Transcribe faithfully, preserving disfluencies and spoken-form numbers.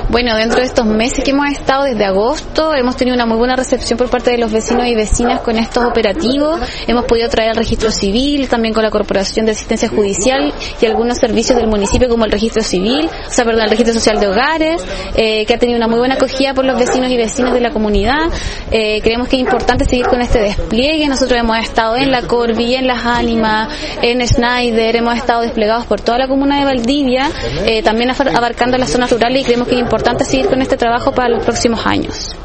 Bueno, dentro de estos meses que hemos estado desde agosto, hemos tenido una muy buena recepción por parte de los vecinos y vecinas con estos operativos. Hemos podido traer al registro civil, también con la Corporación de Asistencia Judicial y algunos servicios del municipio como el registro civil, o sea, perdón, el registro social de hogares, eh, que ha tenido una muy buena acogida por los vecinos y vecinas de la comunidad. Eh, creemos que es importante seguir con este despliegue. Nosotros hemos estado en La Corvi, en Las Ánimas, en Schneider, hemos estado desplegados por toda la comuna de Valdivia, eh, también abarcando las zonas rurales, y creemos que es importante seguir con este trabajo para los próximos años.